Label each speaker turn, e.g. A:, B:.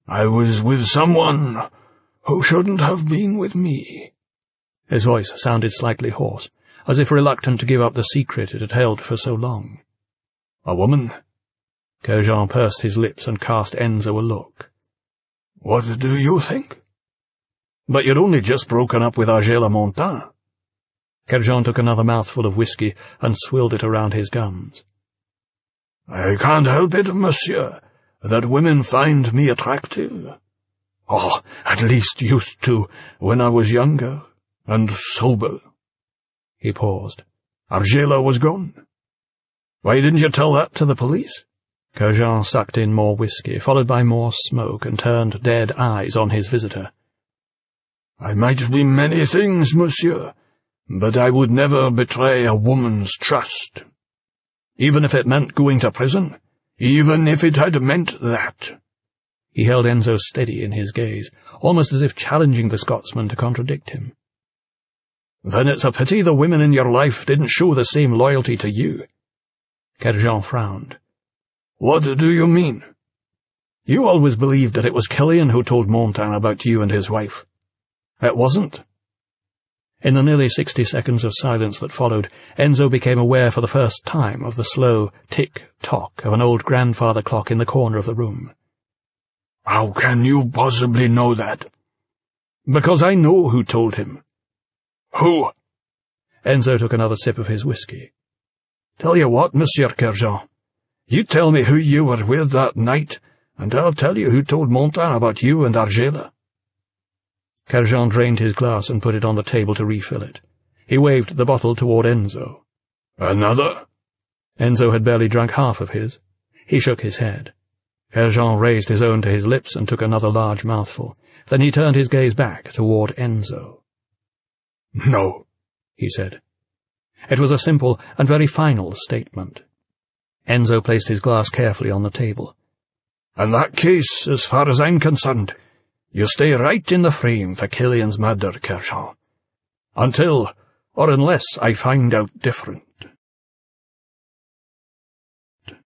A: I was with someone who shouldn't have been with me."
B: His voice sounded slightly hoarse, as if reluctant to give up the secret it had held for so long.
A: "A woman?"
B: Curjean pursed his lips and cast Enzo a look.
A: "What do you think?" "But you'd only just broken up with Angela Montan."
B: Curjean took another mouthful of whiskey and swilled it around his gums.
A: "I can't help it, monsieur, that women find me attractive. Or at least used to when I was younger and sober."
B: He paused.
A: "Angela was gone." "Why didn't you tell that to the police?"
B: Curjean sucked in more whiskey, followed by more smoke, and turned dead eyes on his visitor.
A: "I might be many things, monsieur, but I would never betray a woman's trust. Even if it meant going to prison, even if it had meant that."
B: He held Enzo steady in his gaze, almost as if challenging the Scotsman to contradict him.
A: "Then it's a pity the women in your life didn't show the same loyalty to you."
B: Curjean frowned.
A: "What do you mean?"
B: "You always believed that it was Killian who told Montan about you and his wife. It wasn't." In the nearly 60 seconds of silence that followed, Enzo became aware for the first time of the slow tick-tock of an old grandfather clock in the corner of the room.
A: "How can you possibly know that?"
B: "Because I know who told him."
A: "Who?"
B: Enzo took another sip of his whiskey.
A: "Tell you what, Monsieur Curjean, you tell me who you were with that night, and I'll tell you who told Montan about you and Angela."
B: Curjean drained his glass and put it on the table to refill it. He waved the bottle toward Enzo.
A: "Another?"
B: Enzo had barely drunk half of his. He shook his head. Curjean raised his own to his lips and took another large mouthful. Then he turned his gaze back toward Enzo.
A: "No,"
B: he said. It was a simple and very final statement. Enzo placed his glass carefully on the table.
A: "In that case, as far as I'm concerned, you stay right in the frame for Killian's murder, Curjean. Until, or unless I find out different."